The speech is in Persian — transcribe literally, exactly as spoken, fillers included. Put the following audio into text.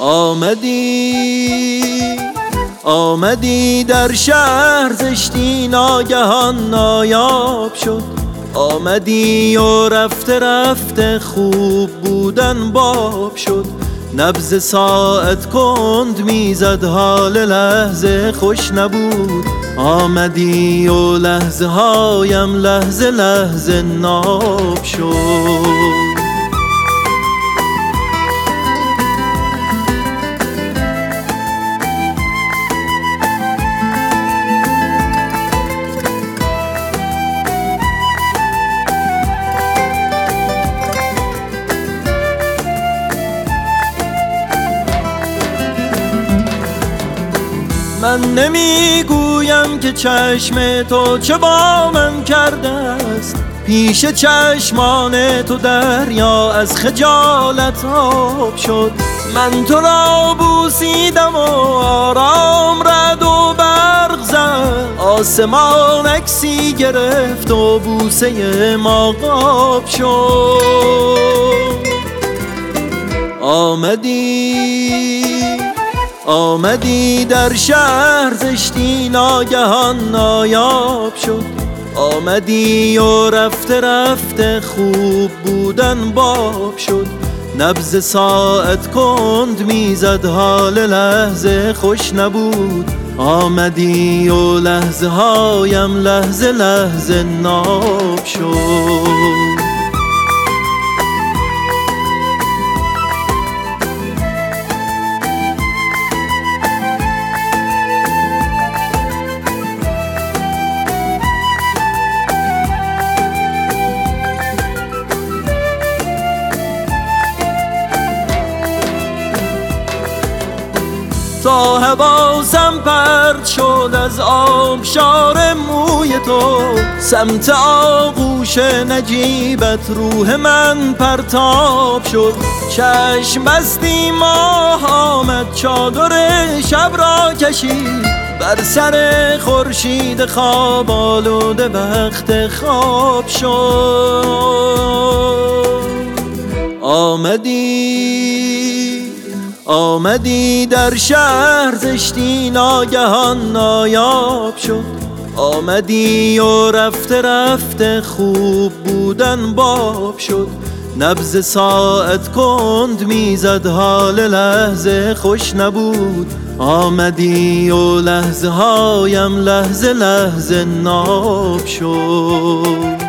آمدی آمدی در شهر زشتی ناگهان نایاب شد، آمدی و رفته رفته خوب بودن باب شد. نبض ساعت کند میزد حال لحظه خوش نبود، آمدی و لحظه هایم لحظه لحظه ناب شد. من نمیگویم که چشم تو چه با من کرده است، پیش چشمان تو دریا از خجالت آب شد. من تو را بوسیدم و آرام رد و برق زد، آسمان عکسی گرفت و بوسه ما قاب شد. آمدی آمدی در شهر زشتی ناگهان نایاب شد، آمدی و رفته رفته خوب بودن باب شد. نبض ساعت کند میزد حال لحظه خوش نبود، آمدی و لحظه هایم لحظه لحظه ناب شد. تا حواسم پرد شد از آبشار موی تو، سمت آغوش نجیبت روح من پرتاب شد. چشم بستی ماه آمد چادر شب را کشید، بر سر خورشید خواب آلوده وقت خواب شد. آمدی آمدی در شهر زشتی ناگهان نایاب شد، آمدی و رفته رفته خوب بودن باب شد. نبض ساعت کند میزد حال لحظه خوش نبود، آمدی و لحظه هایم لحظه لحظه ناب شد.